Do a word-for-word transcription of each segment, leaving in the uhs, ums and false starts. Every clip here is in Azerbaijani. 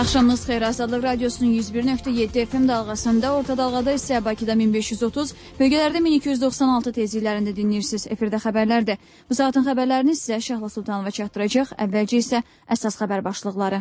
Axşamınız xeyir, Azadlıq Radyosunun yüz bir nöqtə yeddi F M dalğasında, orta dalğada isə Bakıda min beş yüz otuz, bölgələrdə min iki yüz doxsan altı tezliklərində dinləyirsiniz. Efirdə xəbərlərdir. Bu saatın xəbərlərini sizə Şəhla Sultanova çatdıracaq. Əvvəlcə isə əsas xəbər başlıqları.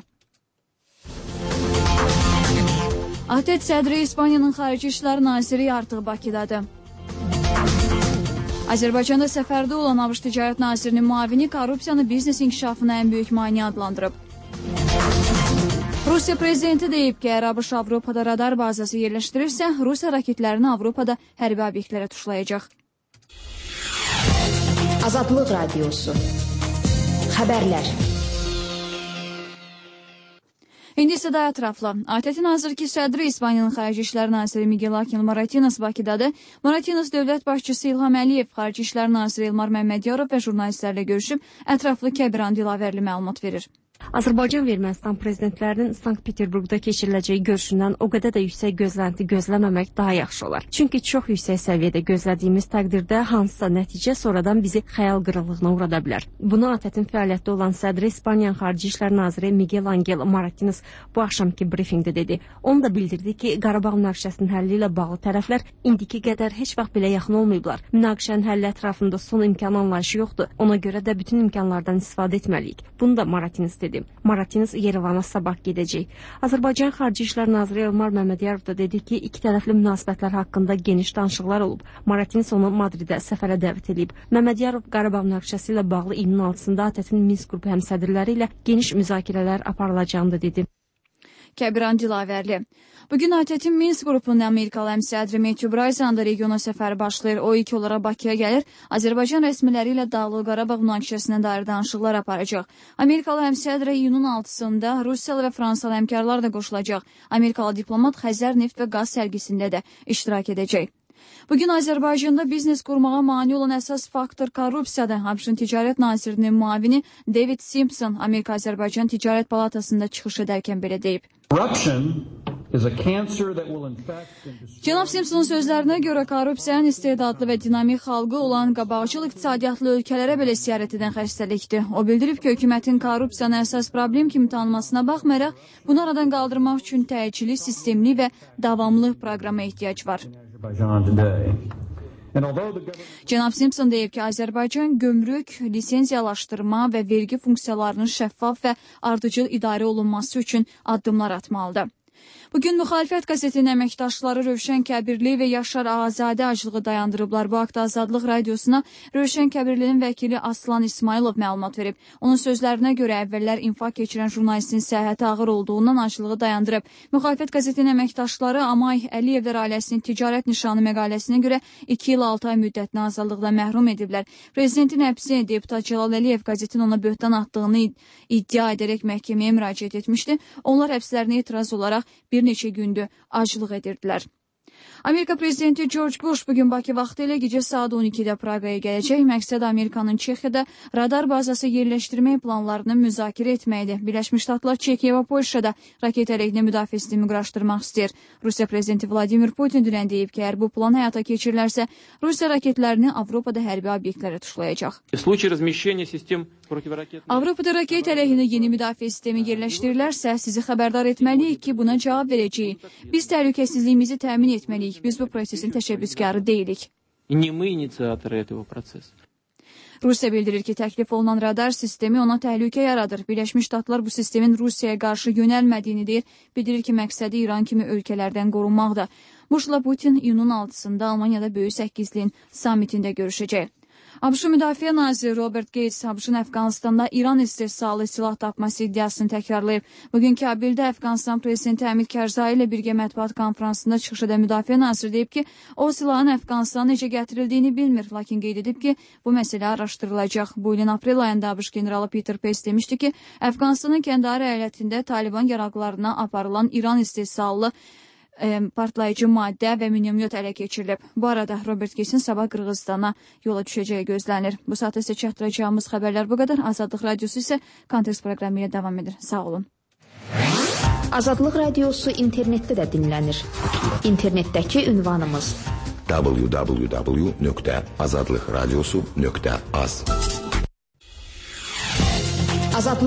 A T E T sədri İspaniyanın Xarici İşlər Naziri artıq Bakıdadır. Azərbaycanda səfərdə olan ABŞ Ticarət Nazirinin müavini korrupsiyanı biznes inkişafına ən böyük maneə adlandırıb. Rusiya prezidenti deyib ki, əgər ABŞ Avropada radar bazası yerləşdirirsə, Rusiya raketlərini Avropada hərbi obyektlərə tuşlayacaq. Azadlıq Radyosu. Xəbərlər. İndi isə daha ətraflı. A T E T Nazirki sədri İspaniyanın Xarici İşlər Naziri Miguel Ángel Moratinos Bakıdadır. Moratinos dövlət başçısı İlham Əliyev, Xarici İşlər Naziri Elmar Məmmədiyarov və jurnalistlərlə görüşüb ətraflı Kəbiran Dilavərli məlumat verir. Azərbaycan və Ermənistan prezidentlərinin Sankt-Peterburqda keçiriləcəyi görüşündən o qədər də yüksək gözlənti gözləməmək daha yaxşı olar. Çünki çox yüksək səviyyədə gözlədiyimiz təqdirdə hansısa nəticə sonradan bizi xəyal qırıqlığına uğrada bilər. Bunu A T E T-in fəaliyyətdə olan sədri İspaniyanın Xarici İşlər Naziri Miguel Ángel Moratinos bu axşamki brifinqdə dedi. Onu da bildirdi ki, Qarabağ münaqişəsinin həlli ilə bağlı tərəflər indiki qədər heç vaxt belə yaxın olmayıblar. Münaqişənin həlli ətrafında son imkan anlayışı yoxdur. Ona görə də bütün imkanlardan istifadə etməliyik. Bunu da Moratinos dedi. Moratinos Yerevana sabah gedəcək. Azərbaycan Xarici İşlər Naziri Elmar Məmmədiyarov da dedi ki, iki tərəfli münasibətlər haqqında geniş danışıqlar olub. Moratinos onu Madridə səfərə dəvət edib. Məmmədiyarov Qarabağ münaqişəsi ilə bağlı iyunun altısında A T E T-in Minsk qrupu həmsədrləri ilə geniş müzakirələr aparılacağını da dedi. Kəbiran Dilavərli. Bugün A T E T-in Minsk qrupunun Amerikalı həmsədri Matthew Bryson da regiona səfəri başlayır. O ilk olaraq Bakıya gəlir. Azərbaycan rəsmiləri ilə Dağlıq Qarabağ münaqişəsinə dair danışıqlar aparacaq. Amerikalı həmsədrə iyunun altısında Rusiyalı və Fransalı həmkarlar da qoşulacaq. Amerikalı diplomat Xəzər neft və qaz sərgisində də iştirak edəcək. Bugün Azərbaycanda biznes qurmağa mane olan əsas faktor korrupsiyadır. ABŞ Ticarət Nazirinin müavini David Simpson Amerika-Azərbaycan Ticarət Palatasında çıxış edərkən belə deyib. Cənab Simpsonun sözlərinə görə korrupsiyanın istedadlı və dinamik xalqı olan qabaqcıl iqtisadiyyatlı ölkələrə belə siyarət edən xəstəlikdir. O bildirib ki, hökumətin korrupsiyanı əsas problem kimi tanınmasına baxmayaraq, bunu aradan qaldırmaq üçün təcili, sistemli və davamlı proqrama ehtiyac var. Cənab Simpson deyib ki, Azərbaycan gömrük, lisenziyalaşdırma və vergi funksiyalarının şəffaf və ardıcıl idarə olunması üçün addımlar atmalıdır. Bugün müxalifət qəzetinin əməkdaşları Rövşən Kəbirli və Yaşar Ağazadə acılığı dayandırıblar. Bu haqda Azadlıq Radiosuna Rövşən Kəbirlinin vəkili Aslan İsmailov məlumat verib. Onun sözlərinə görə əvvəllər infaq keçirən jurnalistin səhhəti ağır olduğundan acılığı dayandırıb. Müxalifət qəzetinin əməkdaşları Amay Əliyevlər ailəsinin ticarət nişanı məqaləsinə görə iki il altı ay müddətinə azadlıqdan məhrum ediblər. Prezidentin həbsi deputat Cəlal Əliyev qəzetin ona böhtan atdığını iddia edərək məhkəməyə müraciət etmişdi. Onlar həbslərinə etiraz olaraq bir neçə gündür aclıq edirdilər. Amerika prezidenti George Bush bugün Bakı vaxtı ilə gecə saat on ikidə Praqaya gələcək. Məqsəd Amerikanın Çexiyada radar bazası yerləşdirmək planlarını müzakirə etməkdir. Birləşmiş Ştatlar Çekiya və Polşada raket əleyhinə müdafiə sistemi quraşdırmaq istəyir. Rusiya prezidenti Vladimir Putin dünən deyib ki, əgər bu plan həyata keçirilərsə, Rusiya raketlərini Avropada hərbi obyektlərə tuşlayacaq. Avropada raket əleyhinə yeni müdafiə sistemi yerləşdirilərsə, sizi xəbərdar etməliyik ki, buna cavab verəcəyik. Biz təhlükəsizliyimizi təmin etməliyik. Biz bu prosesin təşəbbüskarı deyilik. Rusiya bildirir ki, təklif olunan radar sistemi ona təhlükə yaradır. Birləşmiş Ştatlar bu sistemin Rusiyaya qarşı yönəlmədiyini deyir. Bildirir ki, məqsədi İran kimi ölkələrdən qorunmaqdır. Bushla Putin iyunun altısında Almaniyada Böyük Səkizliyin samitində görüşəcək. ABŞ Müdafiə Naziri Robert Gates ABŞ-ın Əfqanistanda İran istehsalı silah tapması iddiasını təkrarlayıb. Bugün Kabildə Əfqanistan prezidenti Həmid Kərzai ilə birgə mətbuat konfransında çıxış edən Müdafiə Naziri deyib ki, o silahın Əfqanistana necə gətirildiyini bilmir, lakin qeyd edib ki, bu məsələ araşdırılacaq. Bu ilin aprel ayında ABŞ generalı Peter Pace demişdi ki, Əfqanistanın Kəndari əyalətində Taliban yaraqlarına aparılan İran istehsalı partlayıcı maddə və minomyot ələ keçirilib. Bu arada Robert Gatesin sabah Qırğızstana yola düşəcəyi gözlənir. Bu saatda isə çatdıracağımız xəbərlər bu qədər. Azadlıq Radiosu isə Kontekst proqramı ilə davam edir. Sağ olun. Azadlıq Radiosu internetdə də dinlənir. İnternetdəki ünvanımız w w w nöqtə azadlıqradiosu nöqtə az. Azadlıq